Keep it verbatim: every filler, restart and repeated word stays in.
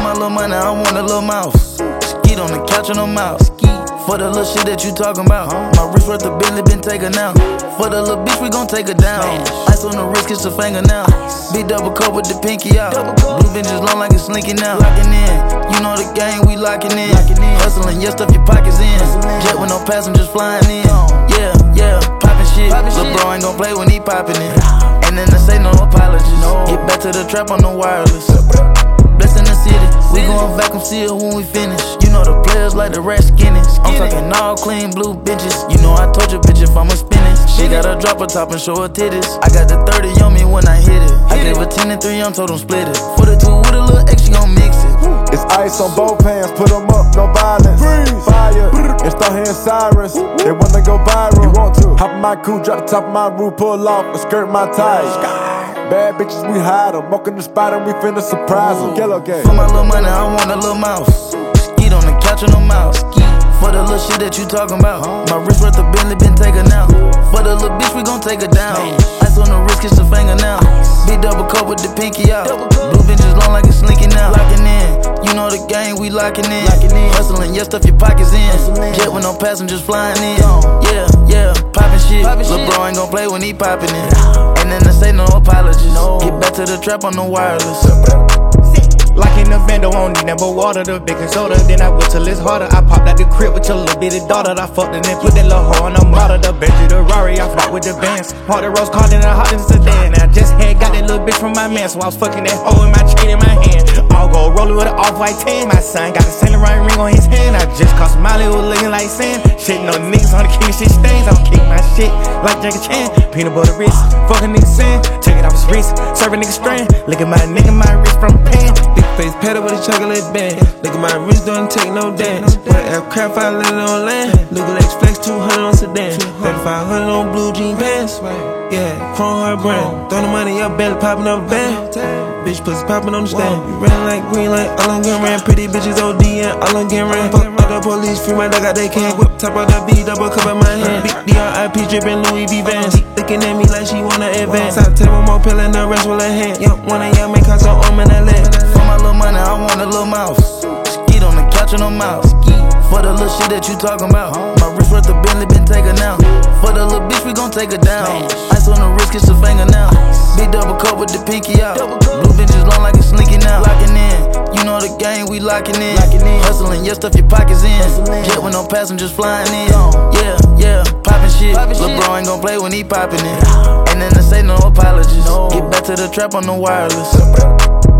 my little money, I want a little mouse. Skeet on the couch and no mouse. For the little shit that you talking about, my wrist worth a Bentley been taken out. For the little bitch, we gon' take her down. Ice on the wrist, kiss her finger now. Big double cup with the pinky out. Blue benches long like it's slinking out. Locking in, you know the game, we locking in. Hustling, yeah, stuff your pockets in. Jet with no passengers flying in. Yeah, yeah, poppin' shit. Lil' bro ain't gon' play when he poppin' in. And then they say no apologies. Get back to the trap on the wireless. Blessed in the city, we gon' vacuum seal when we finish. You know the players like the rat skinnies. I'm talking all clean blue bitches. You know I told your bitch if I'ma spin it. She gotta drop her top and show her titties. I got the thirty on me when I hit it. I gave her ten and three, I'm told them split it. For the two with a little X, she gon' mix it. It's ice on both hands, put them up, no violence. Freeze. Fire, install hand sirens. They wanna go viral. You want to? Hop in my coupe, drop the top of my roof, pull off and skirt my tires. Bad bitches, we hide them. Walk in the spot and we finna surprise them. Yellow game. For my little money, I want a little mouse. Skeet on the couch and no mouse. For the little shit that you talking about, my wrist worth a Bentley been taken out. For the little bitch, we gon' take her down. Ice on the wrist, kiss her finger now. Big double cup with the pinky out. Blue benches long like it's slinking out. Locking in, you know the game, we locking in. Hustling, yeah, stuff your pockets in. Jet with no passengers flying in. Yeah, yeah, poppin' shit. Lil' bro ain't gon' play when he poppin' in. And then they say no apologies. Get back to the trap on the wireless. Like in the bando, won't need never water, the baking soda. Then I went till it's harder. I popped out the crib with your little bitty daughter. I fucked and then put that little hoe on the model. The Bentley, the Rari, I fought with the bands. Part the rose card in the hot in sedan. I just had got that little bitch from my man, so I was fucking that hoe in my chain in my hand. I'll go rolling with an off-white tan. My son got a Saint Laurent ring on his hand. I just caught Smiley who was looking like sand. Shit, no niggas on the king shit stains. I'm kick my shit like Jackie Chan. Peanut butter wrist, fucking nigga sand. Take it off his wrist, serve a nigga strand. Look at my nigga, my wrist from a pan. Big face pedal with a chocolate band. Look at my wrist, don't take no dance. When I aircraft, I let it on land. Look at Lex Flex, two hundred on sedan. thirty-five hundred on blue jean pants. Yeah, chrome her brand. Throw the money up, belly popping up band. Bitch pussy popping on the stand. You ran like green light, all on getting ran. Pretty bitches O D and all on getting ran. Fuck up the police, free my dog got they can. Whip top of the B, double cup in my hand. Big D R I P drippin' Louis V Vans. Looking at me like she wanna advance. I take one more pill and the rest with her hand. Young one of y'all make her so arm in that leg. For my little money, I want a little mouse. Skeet on the couch and no mouse. For the little shit that you talking about, my wrist worth a Bentley been taken out. For the little bitch, we gon' take her down. Ice on the wrist, kiss her finger now. Big double cup with the pinky out. Blue benches long like it's slinking out. Locking in, you know the game, we locking in. Hustling, yeah, stuff your pockets in. Jet with no passengers flying in. Yeah, yeah, poppin' shit. Lil' bro ain't gon' play when he poppin' in. And then they say no apologies. Get back to the trap on the wireless.